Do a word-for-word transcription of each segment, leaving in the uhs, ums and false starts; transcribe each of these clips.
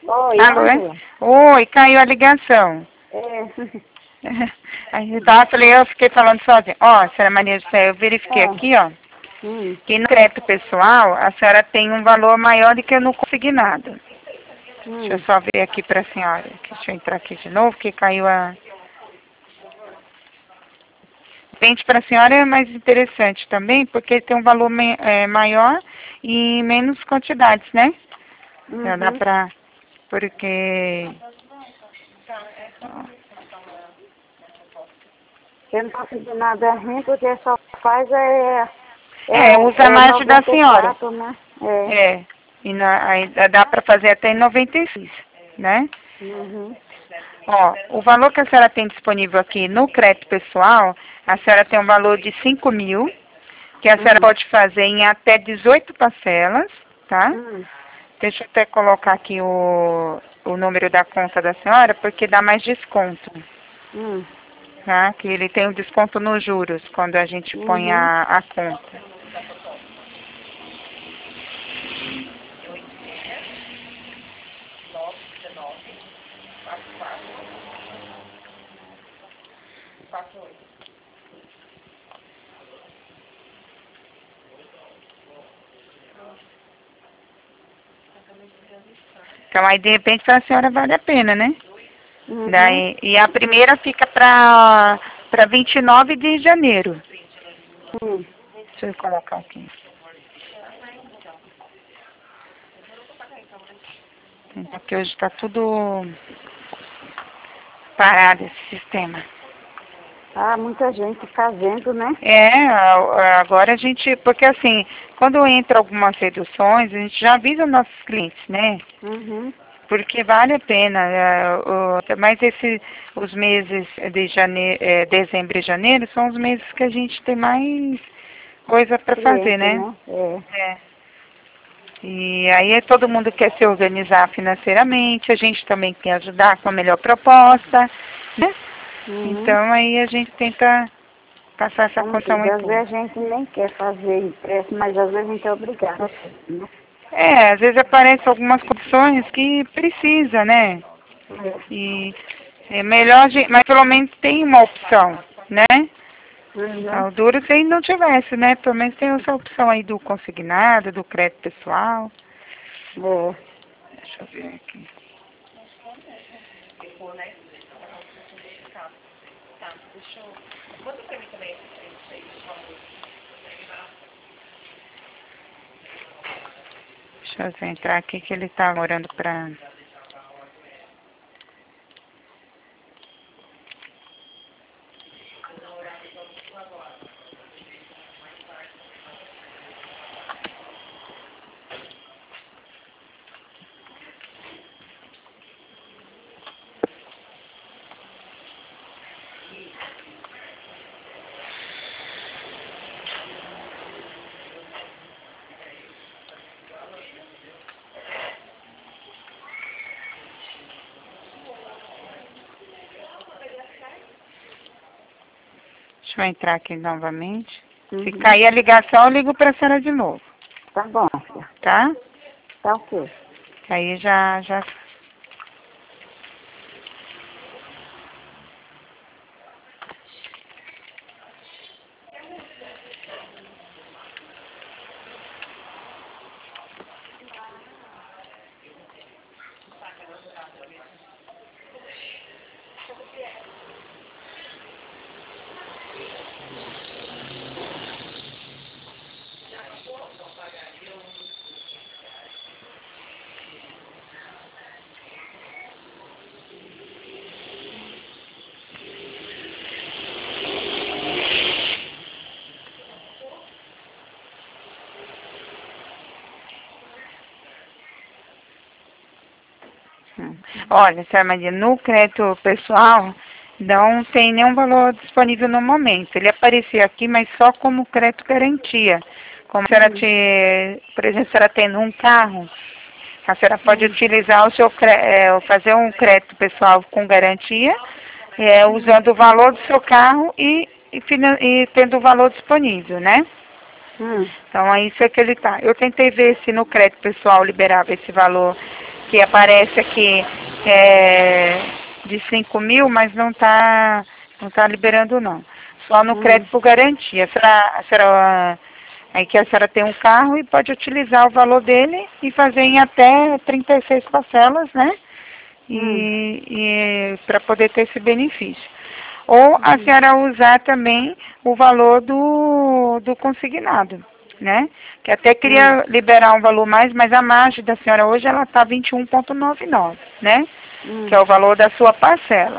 Oi, Alô, é? Ana. Oi, caiu a ligação. É. Aí eu tava, falei, eu fiquei falando sozinha. Ó, senhora Maria José, eu verifiquei Ah. aqui, ó, Hum. que no crédito pessoal a senhora tem um valor maior do que no consignado. Deixa eu Hum. só ver aqui pra senhora. Deixa eu entrar aqui de novo, que caiu a... Pente para a senhora é mais interessante também, porque tem um valor me- é, maior e menos quantidades, né? Já dá Uhum. pra... Porque... Eu não posso pedir nada ruim, porque só faz é... É, É, usa a é margem da noventa e senhora. quatro, né? É. É, e na, aí dá dá pra fazer até em noventa e seis, né? Uhum. Ó, o valor que a senhora tem disponível aqui no crédito pessoal, a senhora tem um valor de cinco mil, que a senhora Hum. pode fazer em até dezoito parcelas, tá? Hum. Deixa eu até colocar aqui o, o número da conta da senhora, porque dá mais desconto, Hum. tá? Que ele tem o desconto nos juros, quando a gente põe Uhum. a, a conta. Então aí de repente para a senhora vale a pena, né? Uhum. Daí, e a primeira fica para para vinte e nove de janeiro. Hum. Deixa eu colocar aqui. Porque hoje está tudo parado esse sistema. Ah, muita gente fazendo, né? É, a- agora a gente, porque assim, quando entra algumas reduções, a gente já avisa nossos clientes, né? Uhum. Porque vale a pena, é, o, mas esse, os meses de janeiro, é, dezembro e janeiro são os meses que a gente tem mais coisa para fazer, Cliente, né? né? É. É. E aí é todo mundo quer se organizar financeiramente, a gente também quer ajudar com a melhor proposta, né? Uhum. Então aí a gente tenta passar essa Como condição diz, aí às por. vezes a gente nem quer fazer empréstimo, mas às vezes a gente é obrigado a fazer, né? É, às vezes aparecem algumas condições que precisa, né? É. E é melhor, a gente- mas pelo menos tem uma opção, né? Uhum. Ah, o duro se não tivesse, né? Pelo menos tem essa opção aí do consignado, do crédito pessoal. É. Deixa eu ver aqui. Deixa eu entrar aqui que ele tá orando pra... Deixa eu entrar aqui novamente. Se Uhum. cair a ligação, eu ligo pra senhora de novo, Tá bom, filha. tá? Tá ok. Aí já, já... Hum. Olha, senhora Maria, no crédito pessoal, não tem nenhum valor disponível no momento. Ele aparecia aqui, mas só como crédito garantia. Como a senhora, Hum. te, por exemplo, a senhora tendo um carro, a senhora pode Hum. utilizar o seu cré- é, fazer um crédito pessoal com garantia, é, Hum. usando o valor do seu carro e, e, finan- e tendo o valor disponível, né? Hum. Então, é isso é que ele tá. Eu tentei ver se no crédito pessoal liberava esse valor que aparece aqui é, de cinco mil, mas não está não tá liberando não. Só no Hum. crédito por garantia. A senhora, a senhora, aí que a senhora tem um carro e pode utilizar o valor dele e fazer em até trinta e seis parcelas, né? E, Hum. e para poder ter esse benefício. Ou a senhora usar também o valor do, do consignado, né? Que até queria Hum. liberar um valor mais, mas a margem da senhora hoje ela está vinte e um vírgula noventa e nove, né? Hum. Que é o valor da sua parcela.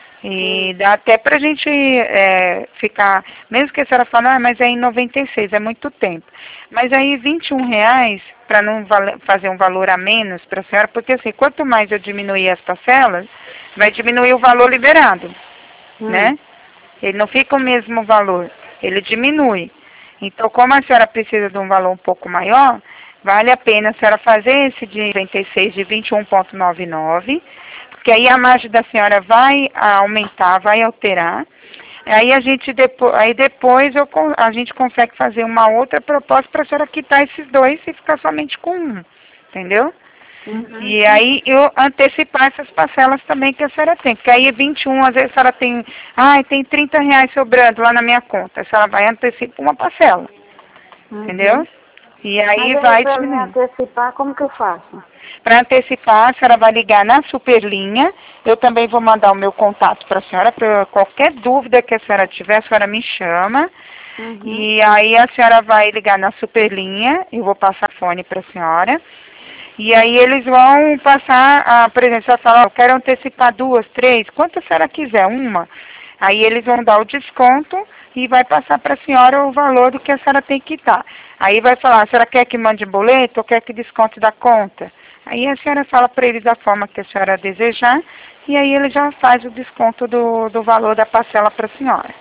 E Hum. dá até para a gente é, ficar, mesmo que a senhora fale, ah, mas é em noventa e seis, é muito tempo. Mas aí vinte e um reais, para não vale, fazer um valor a menos para a senhora, porque assim, quanto mais eu diminuir as parcelas, vai diminuir o valor liberado, Hum. né? Ele não fica o mesmo valor, ele diminui. Então, como a senhora precisa de um valor um pouco maior, vale a pena a senhora fazer esse de noventa e seis de vinte e um vírgula noventa e nove, porque aí a margem da senhora vai aumentar, vai alterar. Aí a gente depois, aí depois eu, a gente consegue fazer uma outra proposta para a senhora quitar esses dois e ficar somente com um, entendeu? Uhum. E aí eu antecipar essas parcelas também que a senhora tem, porque aí vinte e um, às vezes a senhora tem, ai, tem trinta reais sobrando lá na minha conta, a senhora vai antecipar uma parcela, Uhum. entendeu? E aí Mas aí vai para me diminuindo. antecipar, como que eu faço? Para antecipar, a senhora vai ligar na Superlinha. Eu também vou mandar o meu contato para a senhora. Para qualquer dúvida que a senhora tiver, a senhora me chama. Uhum. E aí a senhora vai ligar na Superlinha. Eu vou passar o fone para a senhora. E aí eles vão passar, a, por exemplo, a senhora fala, oh, eu quero antecipar duas, três, quanto a senhora quiser, uma. Aí eles vão dar o desconto e vai passar para a senhora o valor do que a senhora tem que quitar. Aí vai falar, a senhora quer que mande boleto ou quer que desconte da conta? Aí a senhora fala para eles da forma que a senhora desejar e aí ele já faz o desconto do, do valor da parcela para a senhora.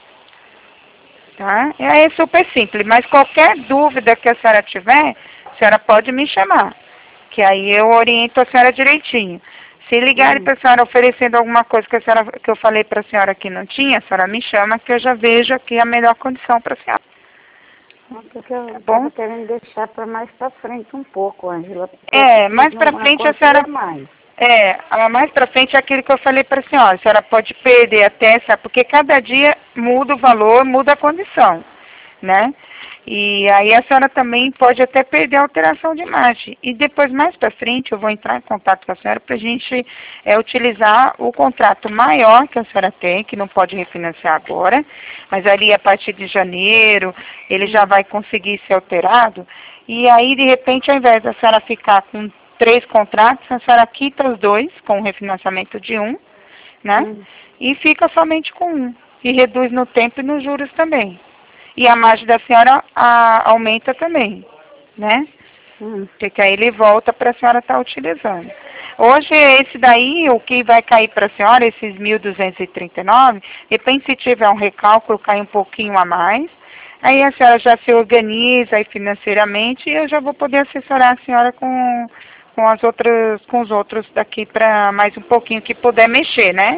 Tá? E aí é super simples, mas qualquer dúvida que a senhora tiver, a senhora pode me chamar, que aí eu oriento a senhora direitinho. Se ligarem Hum. para a senhora oferecendo alguma coisa que, a senhora, que eu falei para a senhora que não tinha, a senhora me chama que eu já vejo aqui a melhor condição para a senhora. É porque eu Tá estava bom? querendo deixar para mais para frente um pouco, Ângela. porque eu É, preciso mais de para uma frente a quantia senhora... a mais. É, a mais para frente é aquilo que eu falei para a senhora. A senhora pode perder até, sabe? Porque cada dia muda o valor, muda a condição, né? E aí a senhora também pode até perder a alteração de margem. E depois, mais para frente, eu vou entrar em contato com a senhora para a gente é, utilizar o contrato maior que a senhora tem, que não pode refinanciar agora, mas ali a partir de janeiro ele já vai conseguir ser alterado. E aí, de repente, ao invés da senhora ficar com três contratos, a senhora quita os dois com o refinanciamento de um, né? Hum. E fica somente com um. E reduz no tempo e nos juros também. E a margem da senhora a, aumenta também, né? Hum. Porque aí ele volta para a senhora estar utilizando. Hoje, esse daí, o que vai cair para a senhora, esses mil duzentos e trinta e nove, de repente, se tiver um recálculo, cai um pouquinho a mais. Aí a senhora já se organiza aí financeiramente e eu já vou poder assessorar a senhora com, com, as outras, com os outros daqui para mais um pouquinho que puder mexer, né?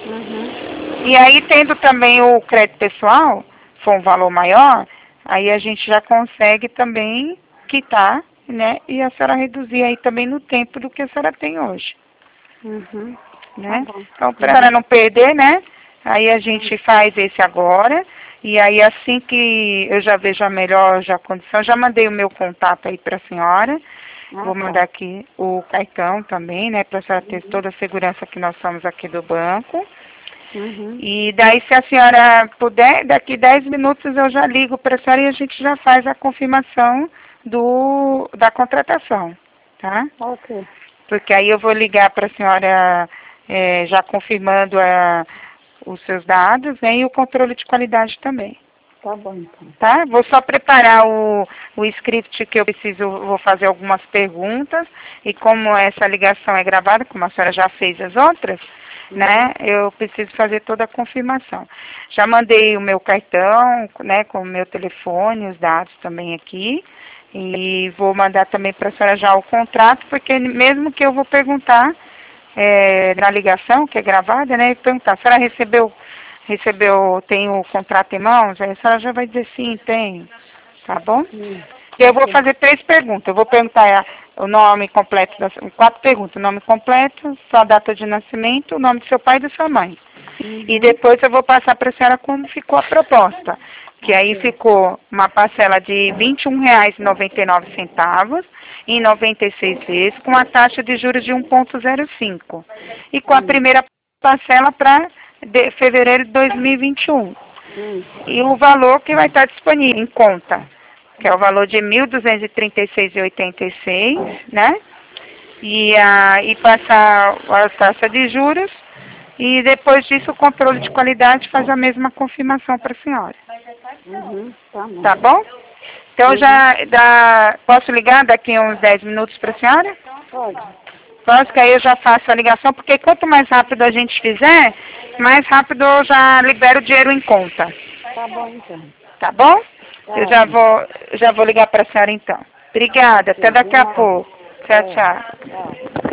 Uhum. E aí, tendo também o crédito pessoal, for um valor maior, aí a gente já consegue também quitar, né? E a senhora reduzir aí também no tempo do que a senhora tem hoje, Uhum. né? Tá bom. Então, para a senhora não perder, né? Aí a gente faz esse agora, e aí assim que eu já vejo a melhor já condição, já mandei o meu contato aí para a senhora, Ah, vou tá. mandar aqui o cartão também, né? Para a senhora ter Uhum. toda a segurança que nós somos aqui do banco. Uhum. E daí, se a senhora puder, daqui dez minutos eu já ligo para a senhora e a gente já faz a confirmação do, da contratação, tá? Ok. Porque aí eu vou ligar para a senhora é, já confirmando a, os seus dados, né, e o controle de qualidade também, Tá bom, então. tá? Vou só preparar o, o script que eu preciso, vou fazer algumas perguntas, e como essa ligação é gravada, como a senhora já fez as outras, né, eu preciso fazer toda a confirmação. Já mandei o meu cartão, né, com o meu telefone, os dados também aqui, e vou mandar também para a senhora já o contrato, porque mesmo que eu vou perguntar é, na ligação, que é gravada, né, e perguntar, a senhora recebeu, recebeu, tem o contrato em mãos? Aí a senhora já vai dizer sim, tem, tá bom? Hum. E eu vou Ok. fazer três perguntas. Eu vou perguntar o nome completo, das, quatro perguntas, o nome completo, sua data de nascimento, o nome do seu pai e da sua mãe. Uhum. E depois eu vou passar para a senhora como ficou a proposta, que aí ficou uma parcela de vinte e um reais e noventa e nove centavos em noventa e seis vezes, com a taxa de juros de um vírgula zero cinco. E com a primeira parcela para fevereiro de dois mil e vinte e um. Hum. E o valor que vai estar disponível em conta, que é o valor de mil duzentos e trinta e seis reais e oitenta e seis centavos, né? E, a, e passar a taxa de juros, e depois disso o controle de qualidade faz a mesma confirmação para a senhora. Uhum. Tá bom. Tá bom? Então já dá, posso ligar daqui a uns dez minutos para a senhora? Pode. Posso, que aí eu já faço a ligação, porque quanto mais rápido a gente fizer, mais rápido eu já libero o dinheiro em conta. Tá bom, então. Tá bom? Tá. Eu já vou, já vou ligar para a senhora então. Obrigada, até daqui a pouco. Tchau, tchau. Tchau.